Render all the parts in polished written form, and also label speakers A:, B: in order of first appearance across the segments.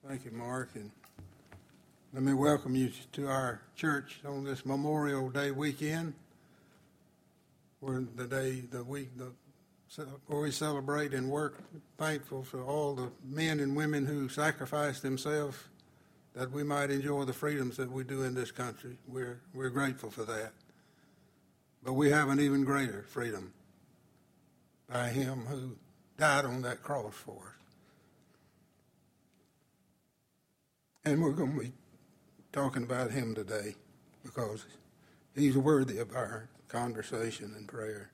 A: Thank you, Mark, and let me welcome you to our church on this Memorial Day weekend, where where we celebrate and work, thankful for all the men and women who sacrificed themselves that we might enjoy the freedoms that we do in this country. We're grateful for that. But we have an even greater freedom by Him who died on that cross for us. And we're going to be talking about Him today because He's worthy of our conversation and prayer.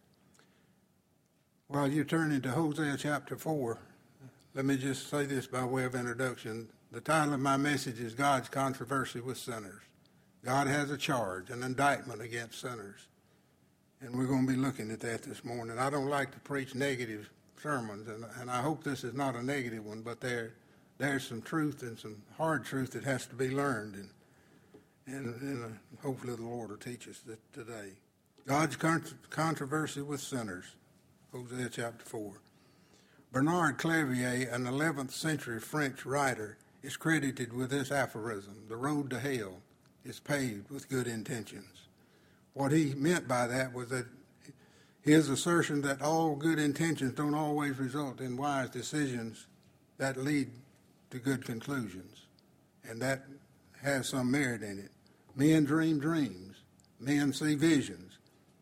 A: While you're turning to Hosea chapter 4, let me just say this by way of introduction. The title of my message is God's Controversy with Sinners. God has a charge, an indictment against sinners. And we're going to be looking at that this morning. I don't like to preach negative sermons, and I hope this is not a negative one, but there's some truth and some hard truth that has to be learned, and hopefully the Lord will teach us that today. God's controversy with sinners, Hosea chapter 4. Bernard Clavier, an 11th century French writer, is credited with this aphorism: the road to hell is paved with good intentions. What he meant by that was that his assertion that all good intentions don't always result in wise decisions that lead to good conclusions, and that has some merit in it. Men dream dreams. Men see visions.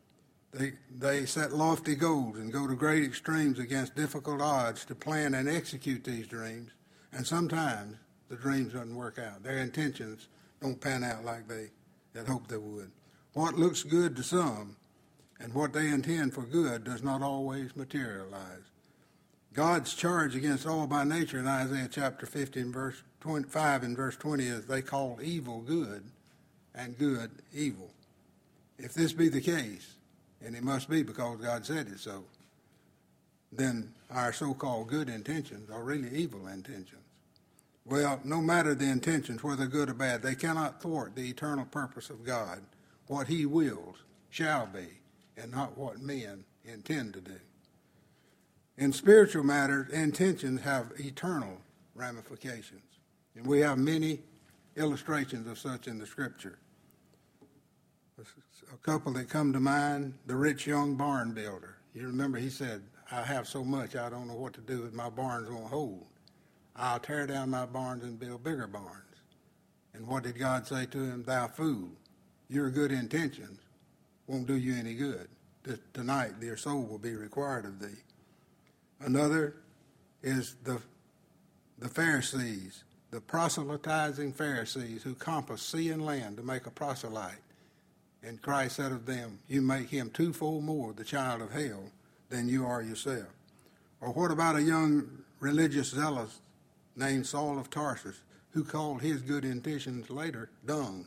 A: They set lofty goals and go to great extremes against difficult odds to plan and execute these dreams, and sometimes the dreams don't work out. Their intentions don't pan out like they had hoped they would. What looks good to some and what they intend for good does not always materialize. God's charge against all by nature in Isaiah chapter 15, verse 5 and verse 20 is they call evil good and good evil. If this be the case, and it must be because God said it so, then our so-called good intentions are really evil intentions. Well, no matter the intentions, whether good or bad, they cannot thwart the eternal purpose of God. What He wills shall be, and not what men intend to do. In spiritual matters, intentions have eternal ramifications, and we have many illustrations of such in the Scripture. A couple that come to mind: the rich young barn builder. You remember he said, "I have so much I don't know what to do with my barns won't hold. I'll tear down my barns and build bigger barns." And what did God say to him? "Thou fool, your good intentions won't do you any good. Tonight your soul will be required of thee." Another is the Pharisees, the proselytizing Pharisees who compass sea and land to make a proselyte. And Christ said of them, "You make him twofold more the child of hell than you are yourself." Or what about a young religious zealot named Saul of Tarsus, who called his good intentions later dung?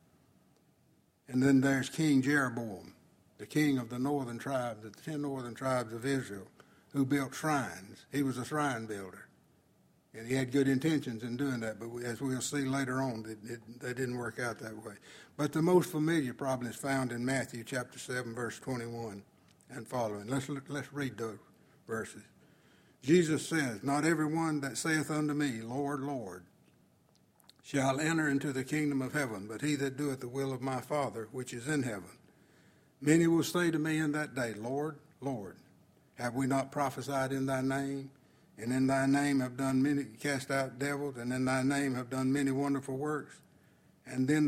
A: And then there's King Jeroboam, the king of the northern tribes, the 10 northern tribes of Israel, who built shrines. He was a shrine builder, and he had good intentions in doing that, but as we'll see later on, they didn't work out that way. But the most familiar problem is found in Matthew chapter 7, verse 21 and following. Let's read those verses. Jesus says, "Not everyone that saith unto me, Lord, Lord, shall enter into the kingdom of heaven, but he that doeth the will of my Father which is in heaven. Many will say to me in that day, Lord, Lord, have we not prophesied in thy name? And in thy name have done many, cast out devils, and in thy name have done many wonderful works? And then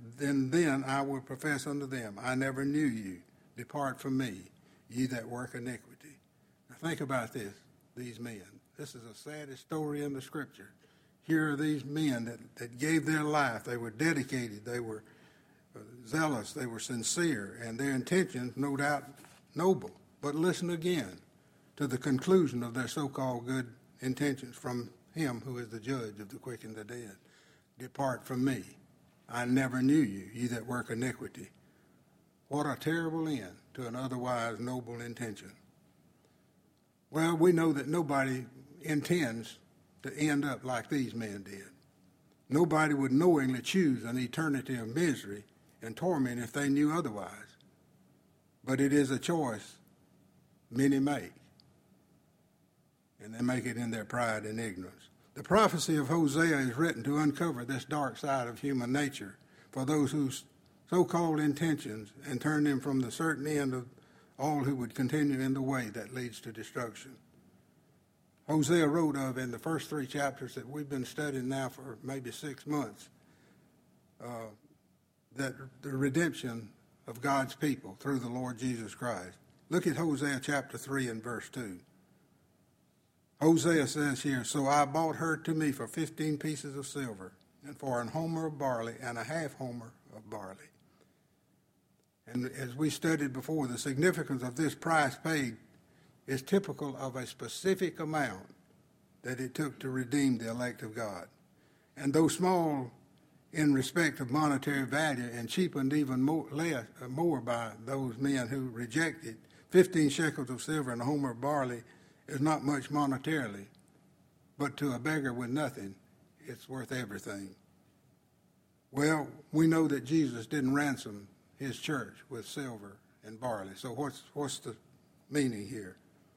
A: I will profess unto them, I never knew you. Depart from me, ye that work iniquity." Now think about this, these men. This is the saddest story in the Scripture. Here are these men that gave their life. They were dedicated. They were zealous. They were sincere. And their intentions, no doubt, noble. But listen again to the conclusion of their so-called good intentions from Him who is the judge of the quick and the dead. "Depart from me. I never knew you, ye that work iniquity." What a terrible end to an otherwise noble intention. Well, we know that nobody intends to end up like these men did. Nobody would knowingly choose an eternity of misery and torment if they knew otherwise. But it is a choice many make, and they make it in their pride and ignorance. The prophecy of Hosea is written to uncover this dark side of human nature for those whose so-called intentions and turn them from the certain end of all who would continue in the way that leads to destruction. Hosea wrote of in the first 3 chapters that we've been studying now for maybe 6 months, that the redemption of God's people through the Lord Jesus Christ. Look at Hosea chapter 3 and verse 2. Hosea says here, "So I bought her to me for 15 pieces of silver, and for an homer of barley, and a half homer of barley." And as we studied before, the significance of this price paid is typical of a specific amount that it took to redeem the elect of God. And though small in respect of monetary value and cheapened even more by those men who rejected, 15 shekels of silver and a homer of barley is not much monetarily, but to a beggar with nothing, it's worth everything. Well, we know that Jesus didn't ransom his church with silver and barley. So what's the meaning here?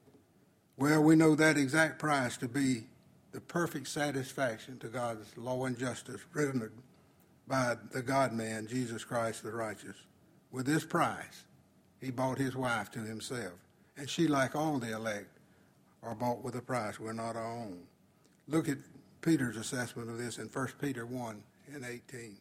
A: Well, we know that exact price to be the perfect satisfaction to God's law and justice rendered by the God-man, Jesus Christ the righteous. With this price, he bought his wife to himself. And she, like all the elect, are bought with a price. We're not our own. Look at Peter's assessment of this in 1 Peter 1 and 18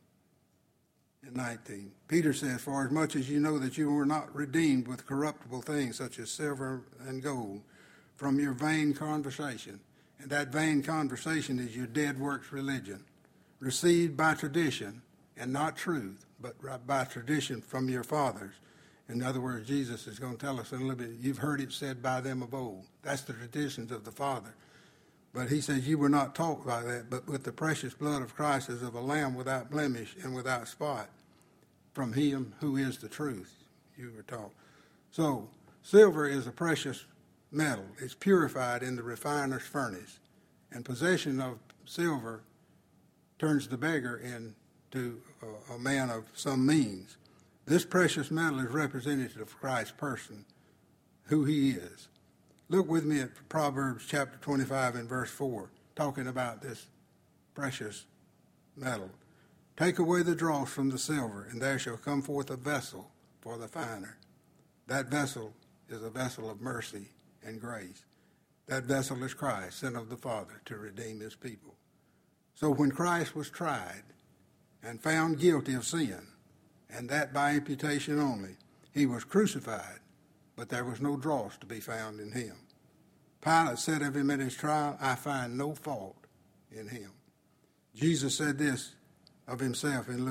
A: and 19. Peter says, "For as much as you know that you were not redeemed with corruptible things such as silver and gold from your vain conversation," and that vain conversation is your dead works religion, "received by tradition and not truth, but by tradition from your fathers." In other words, Jesus is going to tell us in a little bit, you've heard it said by them of old. That's the traditions of the Father. But he says you were not taught by that, but with the precious blood of Christ as of a lamb without blemish and without spot, from him who is the truth, you were taught. So, silver is a precious metal. It's purified in the refiner's furnace. And possession of silver turns the beggar into a man of some means. This precious metal is representative of Christ's person, who he is. Look with me at Proverbs chapter 25 and verse 4, talking about this precious metal. "Take away the dross from the silver, and there shall come forth a vessel for the finer." That vessel is a vessel of mercy and grace. That vessel is Christ, sent of the Father to redeem his people. So when Christ was tried and found guilty of sin, and that by imputation only, he was crucified, but there was no dross to be found in him. Pilate said of him at his trial, "I find no fault in him." Jesus said this of himself in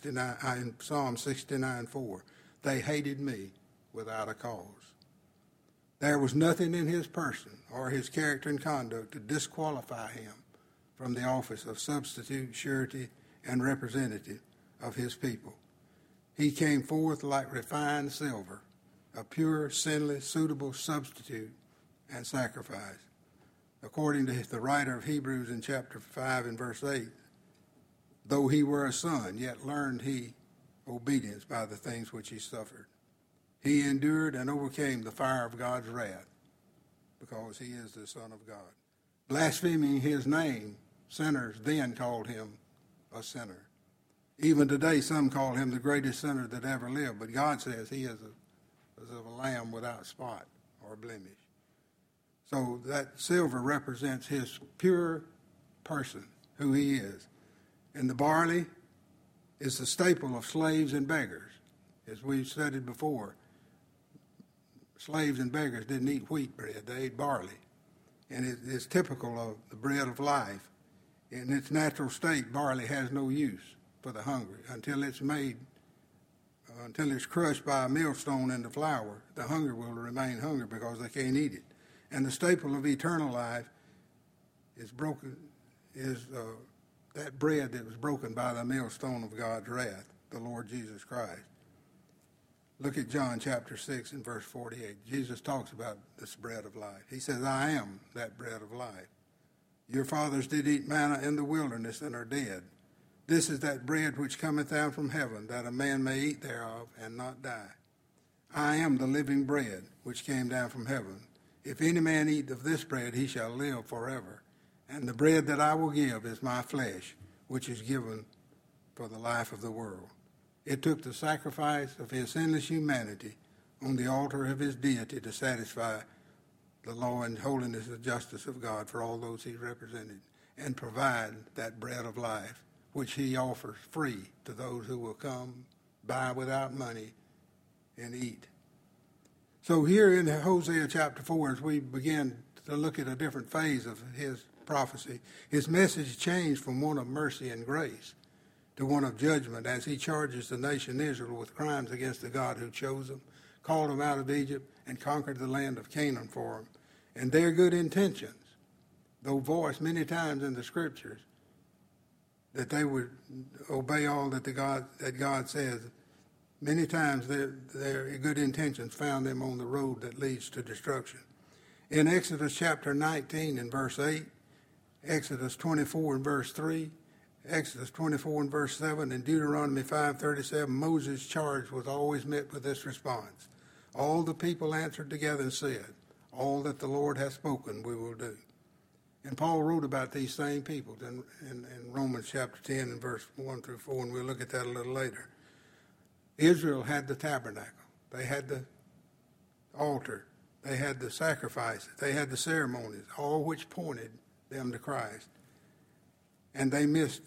A: Psalm 69:4, "They hated me without a cause." There was nothing in his person or his character and conduct to disqualify him from the office of substitute, surety, and representative of his people. He came forth like refined silver, a pure, sinless, suitable substitute and sacrifice. According to the writer of Hebrews in chapter 5 and verse 8, "Though he were a son, yet learned he obedience by the things which he suffered. He endured and overcame the fire of God's wrath, because he is the Son of God." Blaspheming his name, sinners then called him a sinner. Even today, some call him the greatest sinner that ever lived, but God says he is of a lamb without spot or blemish. So that silver represents his pure person, who he is. And the barley is the staple of slaves and beggars. As we've studied before, slaves and beggars didn't eat wheat bread, they ate barley. And it is typical of the bread of life. In its natural state, barley has no use for the hungry until it's crushed by a millstone into flour. The hungry will remain hungry because they can't eat it. And the staple of eternal life is that bread that was broken by the millstone of God's wrath, the Lord Jesus Christ. Look at John chapter 6 and verse 48. Jesus talks about this bread of life. He says, "I am that bread of life. Your fathers did eat manna in the wilderness and are dead. This is that bread which cometh down from heaven, that a man may eat thereof and not die. I am the living bread which came down from heaven. If any man eat of this bread, he shall live forever. And the bread that I will give is my flesh, which is given for the life of the world. It took the sacrifice of his sinless humanity on the altar of his deity to satisfy the law and holiness and justice of God for all those he represented, and provide that bread of life, which he offers free to those who will come, buy without money, and eat. So here in Hosea chapter 4, as we begin to look at a different phase of his prophecy, his message changed from one of mercy and grace to one of judgment as he charges the nation Israel with crimes against the God who chose them, called them out of Egypt, and conquered the land of Canaan for them. And their good intentions, though voiced many times in the scriptures, that they would obey all that God says, many times their good intentions found them on the road that leads to destruction. In Exodus chapter 19 and verse 8, Exodus 24 and verse 3, Exodus 24 and verse 7, and Deuteronomy 5:37, Moses' charge was always met with this response. All the people answered together and said, all that the Lord has spoken we will do. And Paul wrote about these same people in Romans chapter 10 and verse 1 through 4, and we'll look at that a little later. Israel had the tabernacle. They had the altar. They had the sacrifices. They had the ceremonies, all which pointed them to Christ. And they missed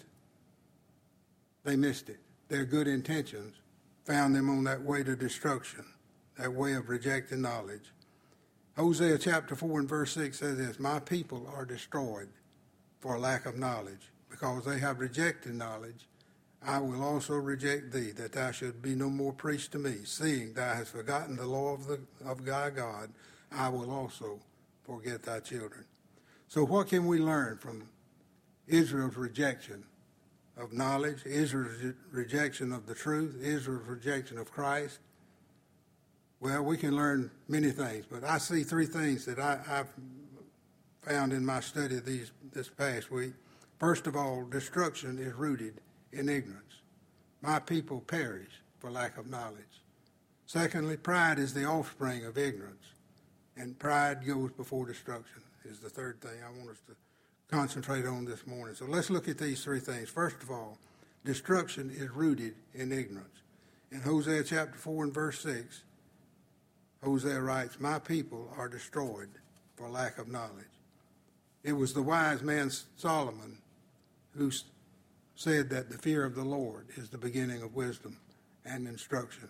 A: it. Their good intentions found them on that way to destruction, that way of rejecting knowledge. Hosea chapter 4 and verse 6 says this, my people are destroyed for lack of knowledge. Because they have rejected knowledge, I will also reject thee, that thou should be no more priest to me. Seeing thou hast forgotten the law of thy God, I will also forget thy children. So what can we learn from Israel's rejection of knowledge, Israel's rejection of the truth, Israel's rejection of Christ? Well, we can learn many things, but I see three things that I've found in my study this past week. First of all, destruction is rooted in ignorance. My people perish for lack of knowledge. Secondly, pride is the offspring of ignorance, and pride goes before destruction is the third thing I want us to concentrate on this morning. So let's look at these three things. First of all, destruction is rooted in ignorance. In Hosea chapter 4 and verse 6, Hosea writes, my people are destroyed for lack of knowledge. It was the wise man Solomon who said that the fear of the Lord is the beginning of wisdom and instruction.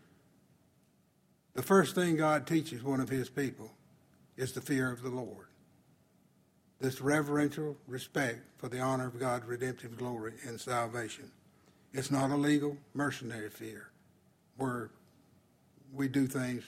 A: The first thing God teaches one of his people is the fear of the Lord. This reverential respect for the honor of God's redemptive glory and salvation. It's not a legal, mercenary fear where we do things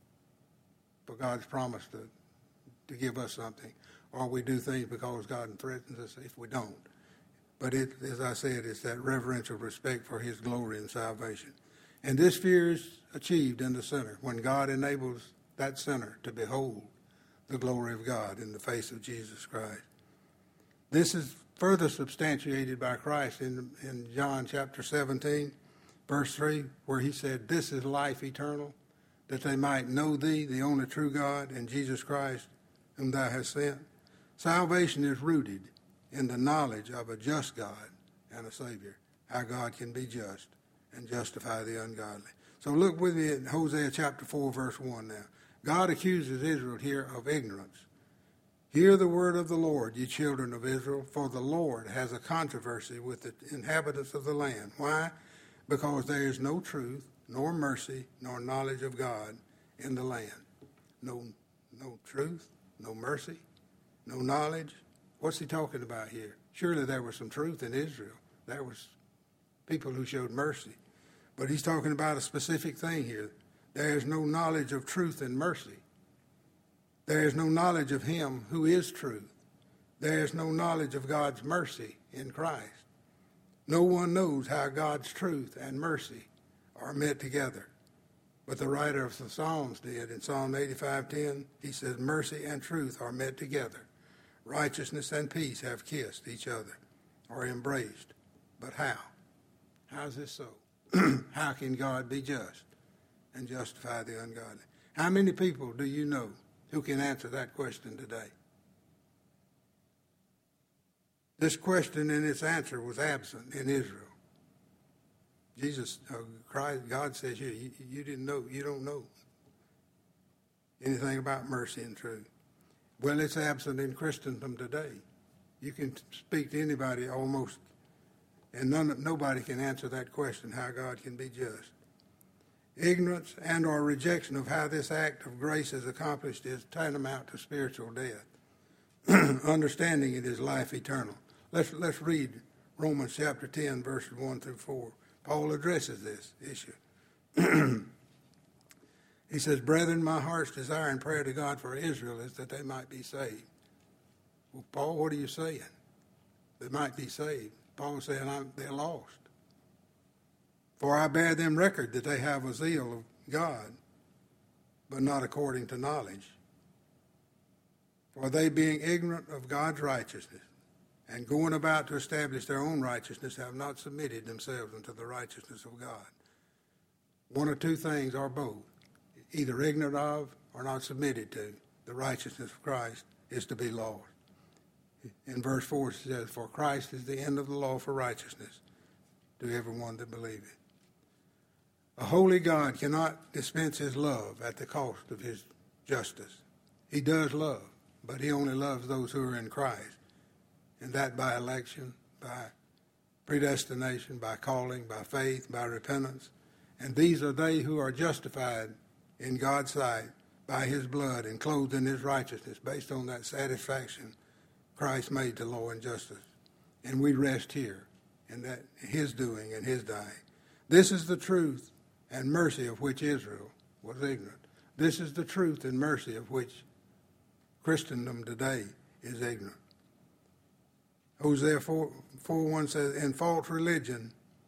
A: for God's promise to give us something, or we do things because God threatens us if we don't. But as I said, it's that reverential respect for his glory and salvation. And this fear is achieved in the sinner when God enables that sinner to behold the glory of God in the face of Jesus Christ. This is further substantiated by Christ in John chapter 17, verse 3, where he said, this is life eternal, that they might know thee, the only true God, and Jesus Christ, whom thou hast sent. Salvation is rooted in the knowledge of a just God and a Savior, how God can be just and justify the ungodly. So look with me at Hosea chapter 4, verse 1 now. God accuses Israel here of ignorance. Hear the word of the Lord, ye children of Israel, for the Lord has a controversy with the inhabitants of the land. Why? Because there is no truth, nor mercy, nor knowledge of God in the land. No truth, no mercy, no knowledge. What's he talking about here? Surely there was some truth in Israel. There was people who showed mercy. But he's talking about a specific thing here. There is no knowledge of truth and mercy. There is no knowledge of him who is truth. There is no knowledge of God's mercy in Christ. No one knows how God's truth and mercy are met together. But the writer of the Psalms did. In Psalm 85:10, he says, mercy and truth are met together. Righteousness and peace have kissed each other, or embraced. But how? How is this so? How can God be just and justify the ungodly? How many people do you know who can answer that question today? This question and its answer was absent in Israel. God says here, you didn't know, you don't know anything about mercy and truth. Well, it's absent in Christendom today. You can speak to anybody almost, and nobody can answer that question, how God can be just. Ignorance and or rejection of how this act of grace is accomplished is tantamount to spiritual death. Understanding it is life eternal. Let's read Romans chapter 10, verses 1 through 4. Paul addresses this issue. He says, "Brethren, my heart's desire and prayer to God for Israel is that they might be saved." Well, Paul, what are you saying? They might be saved. Paul's saying they're lost. "For I bear them record that they have a zeal of God, but not according to knowledge. For they, being ignorant of God's righteousness, and going about to establish their own righteousness, have not submitted themselves unto the righteousness of God." One or two things, or both, either ignorant of or not submitted to the righteousness of Christ, is to be lost. In verse 4 it says, "For Christ is the end of the law for righteousness to everyone that believeth." A holy God cannot dispense his love at the cost of his justice. He does love, but he only loves those who are in Christ, and that by election, by predestination, by calling, by faith, by repentance. And these are they who are justified in God's sight by his blood and clothed in his righteousness based on that satisfaction Christ made to law and justice. And we rest here in that his doing and his dying. This is the truth and mercy of which Israel was ignorant. This is the truth and mercy of which Christendom today is ignorant. Hosea 4:1 says, "In false religion,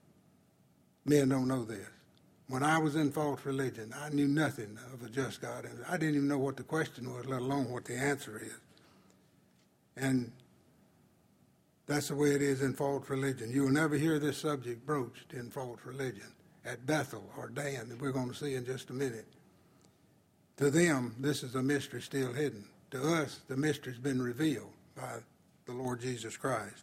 A: men don't know this." When I was in false religion, I knew nothing of a just God. And I didn't even know what the question was, let alone what the answer is. And that's the way it is in false religion. You will never hear this subject broached in false religion. At Bethel or Dan, that we're going to see in just a minute. To them, this is a mystery still hidden. To us, the mystery's been revealed by the Lord Jesus Christ.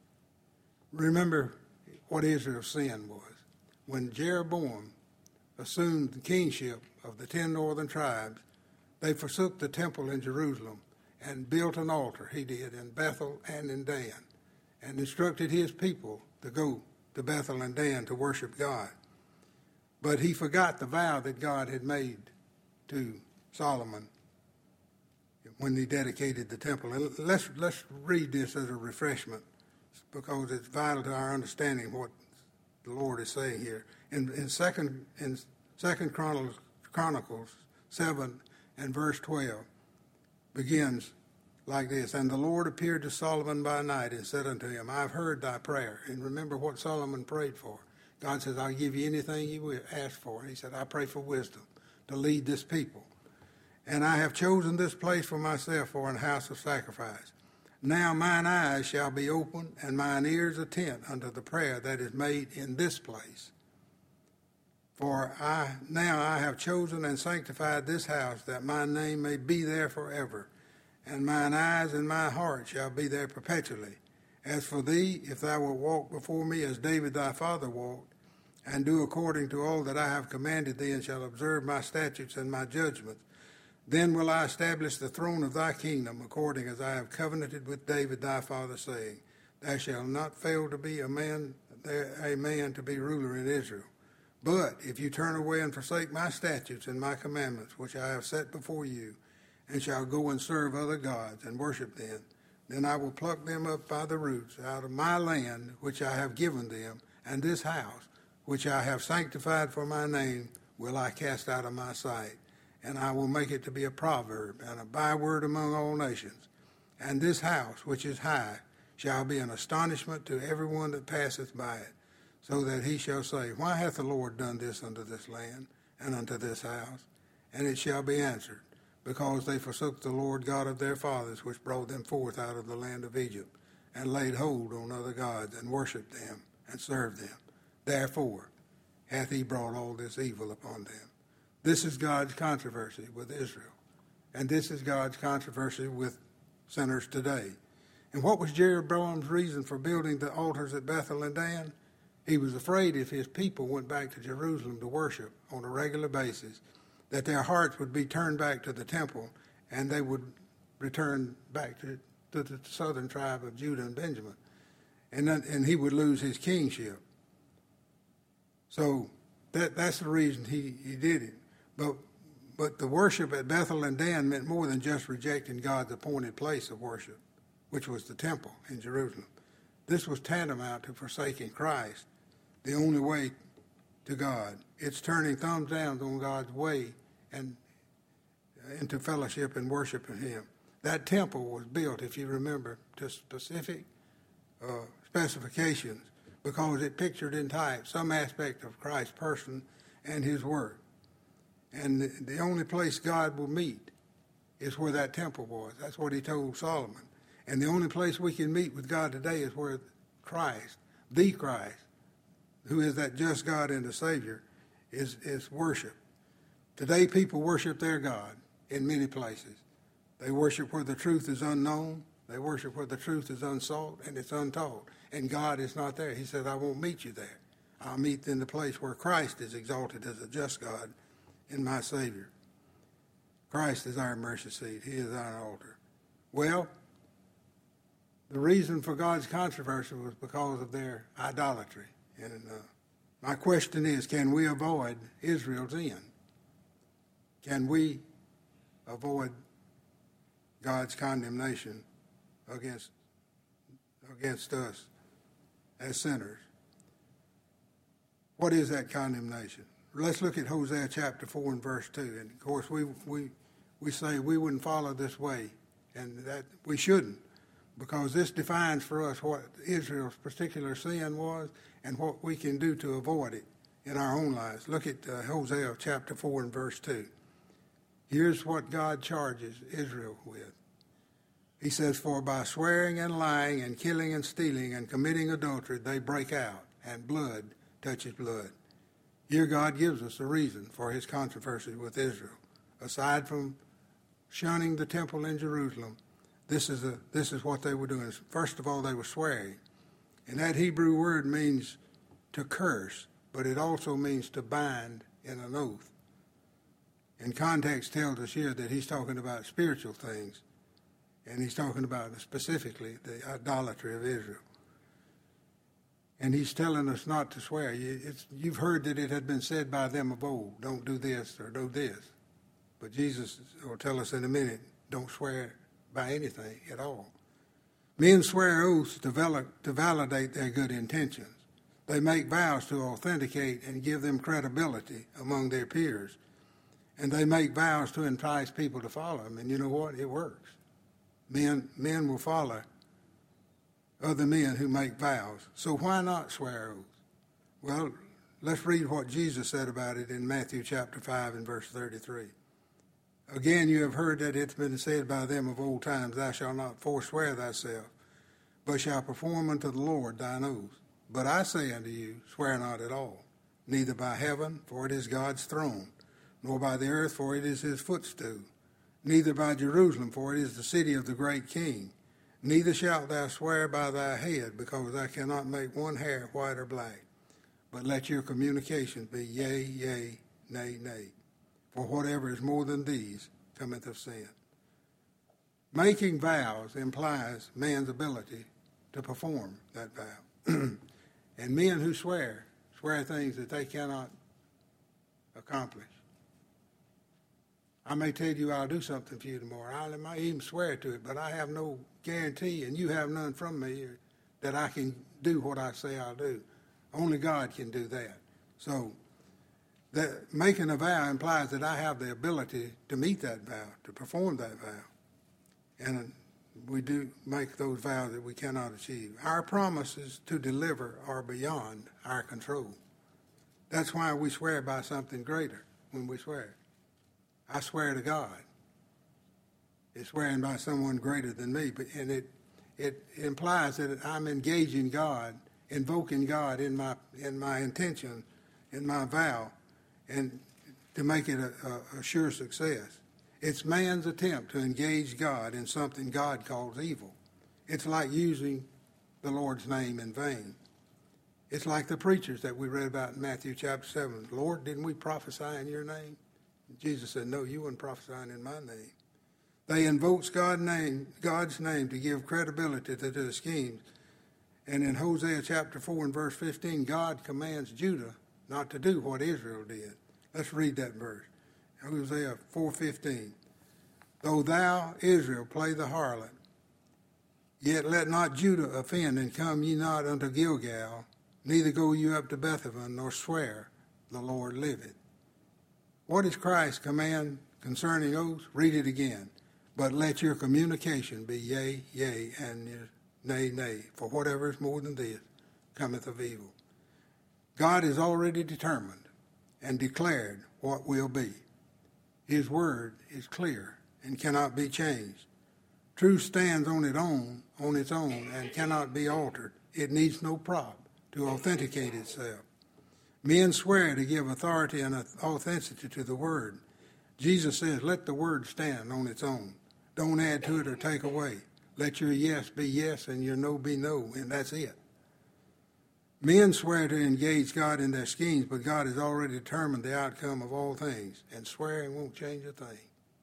A: Remember what Israel's sin was. When Jeroboam assumed the kingship of the 10 northern tribes, they forsook the temple in Jerusalem and built an altar, he did, in Bethel and in Dan, and instructed his people to go to Bethel and Dan to worship God. But he forgot the vow that God had made to Solomon when he dedicated the temple. And let's read this as a refreshment, because it's vital to our understanding what the Lord is saying here. In Second Chronicles 7 and verse 12 begins like this: "And the Lord appeared to Solomon by night and said unto him, I've heard thy prayer." And remember what Solomon prayed for. God says, "I'll give you anything you will ask for." And he said, "I pray for wisdom to lead this people. And I have chosen this place for myself for an house of sacrifice. Now mine eyes shall be open and mine ears attent unto the prayer that is made in this place. For I have chosen and sanctified this house, that my name may be there forever. And mine eyes and my heart shall be there perpetually. As for thee, if thou wilt walk before me as David thy father walked, and do according to all that I have commanded thee, and shall observe my statutes and my judgments, then will I establish the throne of thy kingdom, according as I have covenanted with David thy father, saying, Thou shalt not fail to be a man to be ruler in Israel. But if you turn away and forsake my statutes and my commandments, which I have set before you, and shall go and serve other gods and worship them, then I will pluck them up by the roots out of my land, which I have given them, and this house, which I have sanctified for my name, will I cast out of my sight. And I will make it to be a proverb and a byword among all nations. And this house, which is high, shall be an astonishment to everyone that passeth by it, so that he shall say, Why hath the Lord done this unto this land and unto this house? And it shall be answered, Because they forsook the Lord God of their fathers, which brought them forth out of the land of Egypt, and laid hold on other gods, and worshipped them, and served them. Therefore hath he brought all this evil upon them. This is God's controversy with Israel, and this is God's controversy with sinners today. And what was Jeroboam's reason for building the altars at Bethel and Dan? He was afraid if his people went back to Jerusalem to worship on a regular basis, that their hearts would be turned back to the temple and they would return back to the southern tribe of Judah and Benjamin. And he would lose his kingship. So that's the reason he did it. But the worship at Bethel and Dan meant more than just rejecting God's appointed place of worship, which was the temple in Jerusalem. This was tantamount to forsaking Christ, the only way to God. It's turning thumbs down on God's way and into fellowship and worship in Him. That temple was built, if you remember, to specific specifications because it pictured in type some aspect of Christ's person and His work. And the only place God will meet is where that temple was. That's what He told Solomon. And the only place we can meet with God today is where Christ, the Christ, who is that just God and the Savior, is worship. Today people worship their God in many places. They worship where the truth is unknown. They worship where the truth is unsought and it's untold. And God is not there. He said, I won't meet you there. I'll meet in the place where Christ is exalted as a just God and my Savior. Christ is our mercy seat. He is our altar. Well, the reason for God's controversy was because of their idolatry. And my question is, can we avoid Israel's end? Can we avoid God's condemnation against us as sinners? What is that condemnation? Let's look at Hosea chapter 4 and verse 2. And of course, we say we wouldn't follow this way, and that we shouldn't, because this defines for us what Israel's particular sin was and what we can do to avoid it in our own lives. Look at Hosea chapter 4 and verse 2. Here's what God charges Israel with. He says, for by swearing and lying and killing and stealing and committing adultery, they break out, and blood touches blood. Here God gives us a reason for His controversy with Israel. Aside from shunning the temple in Jerusalem, this is what they were doing. First of all, they were swearing. And that Hebrew word means to curse, but it also means to bind in an oath. And context tells us here that he's talking about spiritual things, and he's talking about specifically the idolatry of Israel. And he's telling us not to swear. You've heard that it had been said by them of old, don't do this or do this. But Jesus will tell us in a minute, don't swear by anything at all. Men swear oaths to validate their good intentions. They make vows to authenticate and give them credibility among their peers. And they make vows to entice people to follow them. And you know what? It works. Men will follow other men who make vows. So why not swear oaths? Well, let's read what Jesus said about it in Matthew chapter 5 and verse 33. Again, you have heard that it's been said by them of old times, thou shalt not forswear thyself, but shalt perform unto the Lord thine oath. But I say unto you, swear not at all, neither by heaven, for it is God's throne, nor by the earth, for it is His footstool, neither by Jerusalem, for it is the city of the great King. Neither shalt thou swear by thy head, because thou cannot make one hair white or black. But let your communications be yea, yea, nay, nay. For whatever is more than these cometh of sin. Making vows implies man's ability to perform that vow. And men who swear things that they cannot accomplish. I may tell you I'll do something for you tomorrow. I might even swear to it, but I have no guarantee, and you have none from me, that I can do what I say I'll do. Only God can do that. So that making a vow implies that I have the ability to meet that vow, to perform that vow. And we do make those vows that we cannot achieve. Our promises to deliver are beyond our control. That's why we swear by something greater when we swear. I swear to God. It's swearing by someone greater than me, and it implies that I'm engaging God, invoking God in my intention, in my vow, and to make it a sure success. It's man's attempt to engage God in something God calls evil. It's like using the Lord's name in vain. It's like the preachers that we read about in Matthew chapter 7. Lord, didn't we prophesy in your name? Jesus said, no, you weren't prophesying in my name. They invoked God's name to give credibility to their schemes. And in Hosea chapter 4 and verse 15, God commands Judah not to do what Israel did. Let's read that verse. Hosea 4:15. Though thou, Israel, play the harlot, yet let not Judah offend, and come ye not unto Gilgal, neither go you up to Bethaven, nor swear, the Lord liveth. What is Christ's command concerning oaths? Read it again. But let your communication be yea, yea, and nay, nay, for whatever is more than this cometh of evil. God has already determined and declared what will be. His word is clear and cannot be changed. Truth stands on its own, and cannot be altered. It needs no prop to authenticate itself. Men swear to give authority and authenticity to the word. Jesus says, let the word stand on its own. Don't add to it or take away. Let your yes be yes and your no be no, and that's it. Men swear to engage God in their schemes, but God has already determined the outcome of all things, and swearing won't change a thing.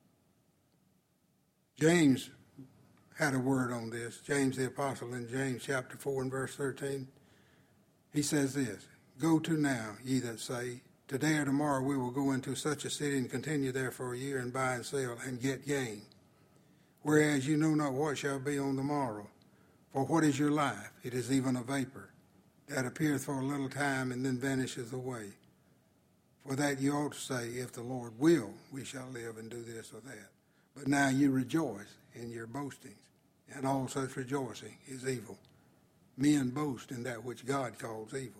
A: James had a word on this. James the apostle in James chapter 4 and verse 13. He says this, go to now, ye that say, today or tomorrow we will go into such a city and continue there for a year and buy and sell and get gain. Whereas you know not what shall be on the morrow. For what is your life? It is even a vapor that appeareth for a little time and then vanisheth away. For that you ought to say, if the Lord will, we shall live and do this or that. But now you rejoice in your boastings, and all such rejoicing is evil. Men boast in that which God calls evil.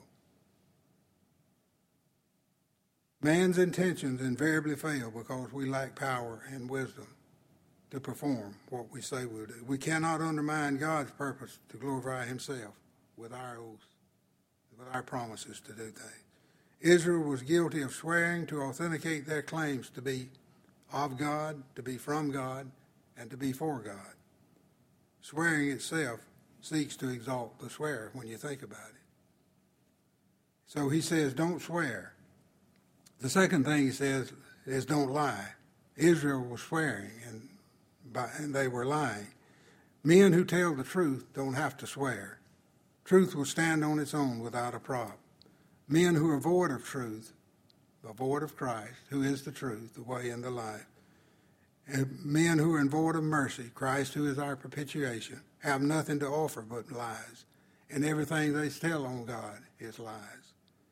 A: Man's intentions invariably fail because we lack power and wisdom to perform what we say we'll do. We cannot undermine God's purpose to glorify himself with our oaths, with our promises to do things. Israel was guilty of swearing to authenticate their claims to be of God, to be from God, and to be for God. Swearing itself seeks to exalt the swearer when you think about it. So he says, don't swear. The second thing he says is don't lie. Israel was swearing and they were lying. Men who tell the truth don't have to swear. Truth will stand on its own without a prop. Men who are void of truth, void of Christ, who is the truth, the way, and the life, and men who are void of mercy, Christ, who is our propitiation, have nothing to offer but lies. And everything they tell on God is lies.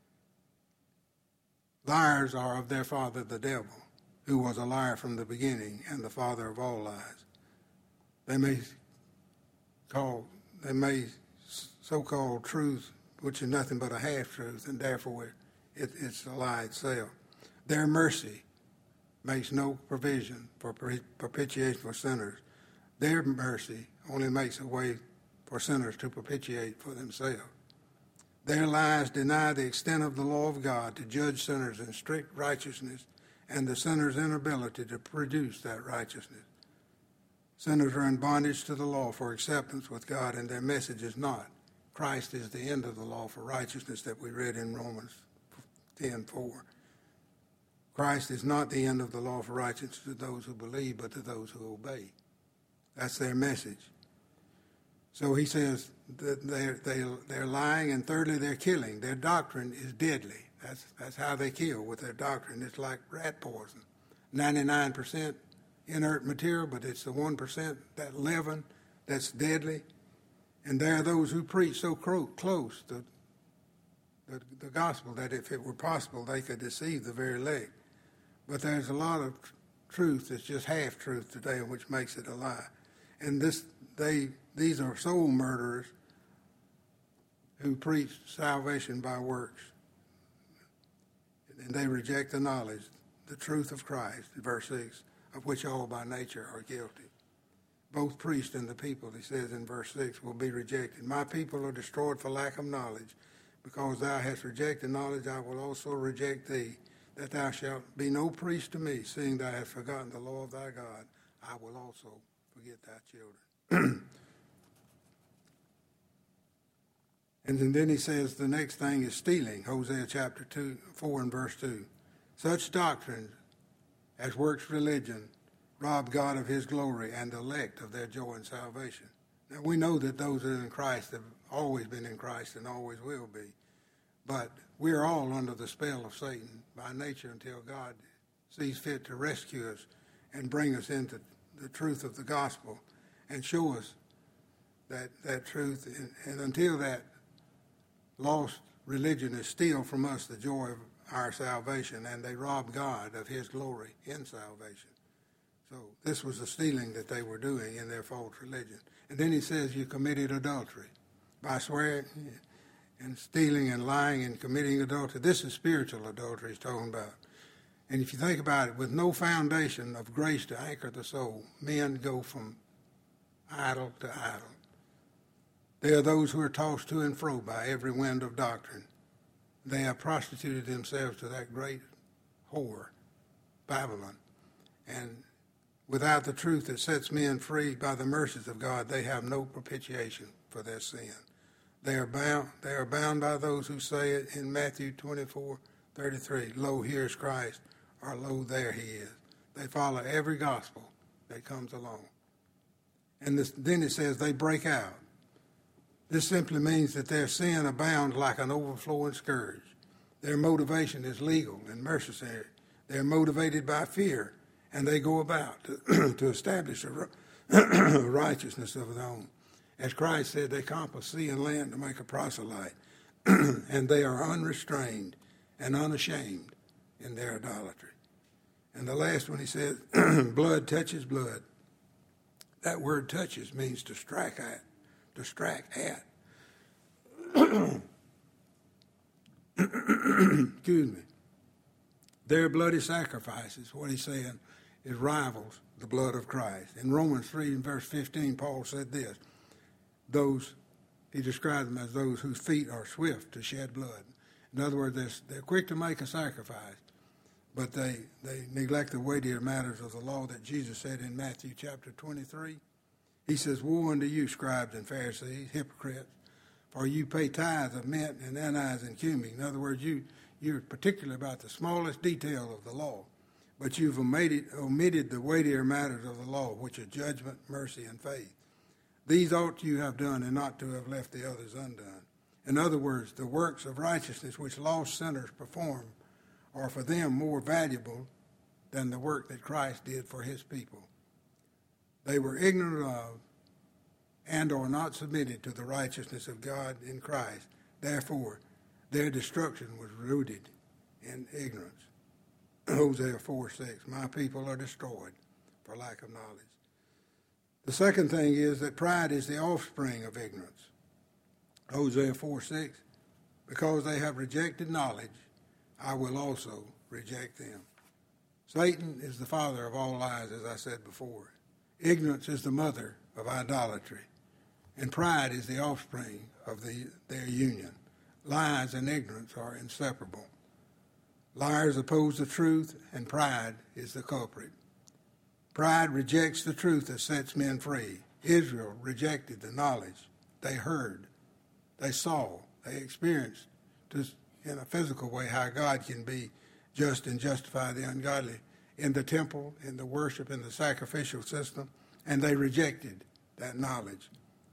A: Liars are of their father the devil, who was a liar from the beginning and the father of all lies. They may so-called truth, which is nothing but a half-truth, and therefore it's a lie itself. Their mercy makes no provision for propitiation for sinners. Their mercy only makes a way for sinners to propitiate for themselves. Their lies deny the extent of the law of God to judge sinners in strict righteousness and the sinner's inability to produce that righteousness. Sinners are in bondage to the law for acceptance with God, and their message is not. Christ is the end of the law for righteousness that we read in Romans 10:4. Christ is not the end of the law for righteousness to those who believe, but to those who obey. That's their message. So he says that they're lying, and thirdly, they're killing. Their doctrine is deadly. That's how they kill with their doctrine. It's like rat poison. 99% inert material, but it's the 1%, that leaven, that's deadly. And there are those who preach so close to the gospel that if it were possible, they could deceive the very elect. But there's a lot of truth that's just half-truth today, which makes it a lie. And these are soul murderers who preach salvation by works. And they reject the knowledge, the truth of Christ, verse 6, of which all by nature are guilty. Both priests and the people, he says in verse 6, will be rejected. My people are destroyed for lack of knowledge. Because thou hast rejected knowledge, I will also reject thee, that thou shalt be no priest to me, seeing thou hast forgotten the law of thy God. I will also forget thy children. And then he says the next thing is stealing, Hosea chapter 4 and verse 2. Such doctrines as works religion rob God of his glory and the elect of their joy and salvation. Now we know that those that are in Christ have always been in Christ and always will be. But we are all under the spell of Satan by nature until God sees fit to rescue us and bring us into the truth of the gospel and show us that truth. And until that lost religion is steal from us the joy of our salvation, and they rob God of his glory in salvation. So this was the stealing that they were doing in their false religion. And then he says you committed adultery by swearing and stealing and lying and committing adultery. This is spiritual adultery he's talking about. And if you think about it, with no foundation of grace to anchor the soul, men go from idol to idol. They are those who are tossed to and fro by every wind of doctrine. They have prostituted themselves to that great whore, Babylon. And without the truth that sets men free by the mercies of God, they have no propitiation for their sin. They are bound by those who say it in Matthew 24:33, lo, here's Christ, or lo, there he is. They follow every gospel that comes along. And then it says they break out. This simply means that their sin abounds like an overflowing scourge. Their motivation is legal and mercenary. They're motivated by fear, and they go about to establish a righteousness of their own. As Christ said, they compass sea and land to make a proselyte, and they are unrestrained and unashamed in their idolatry. And the last one, he said, blood touches blood. That word touches means to strike at. Excuse me. Their bloody sacrifices, what he's saying, it rivals the blood of Christ. In Romans 3 and verse 15, Paul said this, he described them as those whose feet are swift to shed blood. In other words, they're quick to make a sacrifice, but they neglect the weightier matters of the law that Jesus said in Matthew chapter 23. He says, woe unto you, scribes and Pharisees, hypocrites, for you pay tithes of mint and anise and cumin. In other words, you're particular about the smallest detail of the law, but you've omitted the weightier matters of the law, which are judgment, mercy, and faith. These ought you have done, and not to have left the others undone. In other words, the works of righteousness which lost sinners perform are for them more valuable than the work that Christ did for his people. They were ignorant of and are not submitted to the righteousness of God in Christ. Therefore, their destruction was rooted in ignorance. Hosea 4:6, my people are destroyed for lack of knowledge. The second thing is that pride is the offspring of ignorance. Hosea 4:6, because they have rejected knowledge, I will also reject them. Satan is the father of all lies, as I said before. Ignorance is the mother of idolatry, and pride is the offspring of their union. Lies and ignorance are inseparable. Liars oppose the truth, and pride is the culprit. Pride rejects the truth that sets men free. Israel rejected the knowledge. They heard, they saw, they experienced just in a physical way how God can be just and justify the ungodly in the temple, in the worship, in the sacrificial system, and they rejected that knowledge.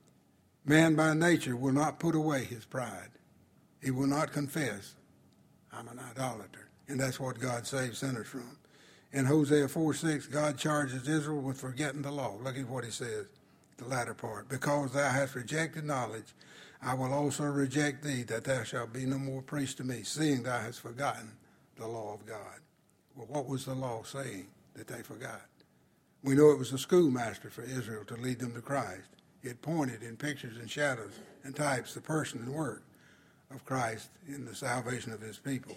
A: Man by nature will not put away his pride. He will not confess, I'm an idolater. And that's what God saves sinners from. In Hosea 4:6, God charges Israel with forgetting the law. Look at what he says, the latter part. Because thou hast rejected knowledge, I will also reject thee, that thou shalt be no more priest to me, seeing thou hast forgotten the law of God. Well, what was the law saying that they forgot? We know it was a schoolmaster for Israel to lead them to Christ. It pointed in pictures and shadows and types the person and work of Christ in the salvation of his people.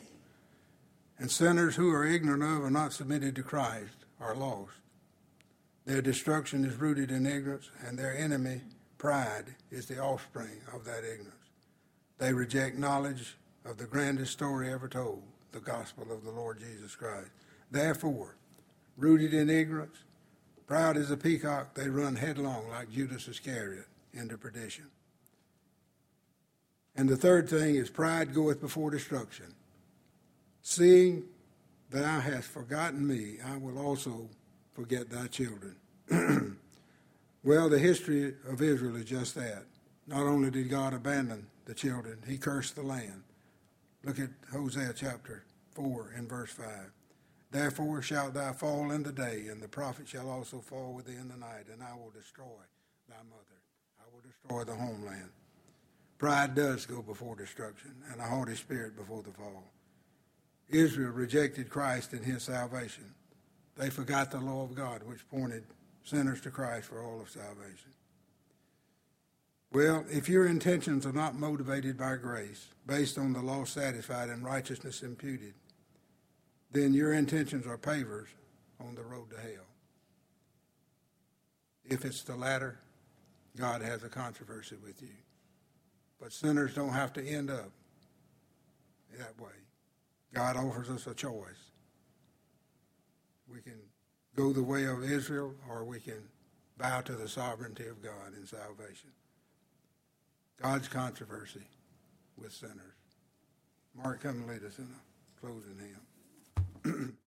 A: And sinners who are ignorant of and not submitted to Christ are lost. Their destruction is rooted in ignorance, and their enemy, pride, is the offspring of that ignorance. They reject knowledge of the grandest story ever told, the gospel of the Lord Jesus Christ. Therefore, rooted in ignorance, proud as a peacock, they run headlong like Judas Iscariot into perdition. And the third thing is pride goeth before destruction. Seeing that thou hast forgotten me, I will also forget thy children. Well, the history of Israel is just that. Not only did God abandon the children, he cursed the land. Look at Hosea chapter 4 and verse 5. Therefore shalt thou fall in the day, and the prophet shall also fall within the night, and I will destroy thy mother. I will destroy the homeland. Pride does go before destruction, and a haughty spirit before the fall. Israel rejected Christ and his salvation. They forgot the law of God, which pointed sinners to Christ for all of salvation. Well, if your intentions are not motivated by grace, based on the law satisfied and righteousness imputed, then your intentions are pavers on the road to hell. If it's the latter, God has a controversy with you. But sinners don't have to end up that way. God offers us a choice. We can go the way of Israel, or we can bow to the sovereignty of God in salvation. God's controversy with sinners. Mark, come and lead us in a closing hymn.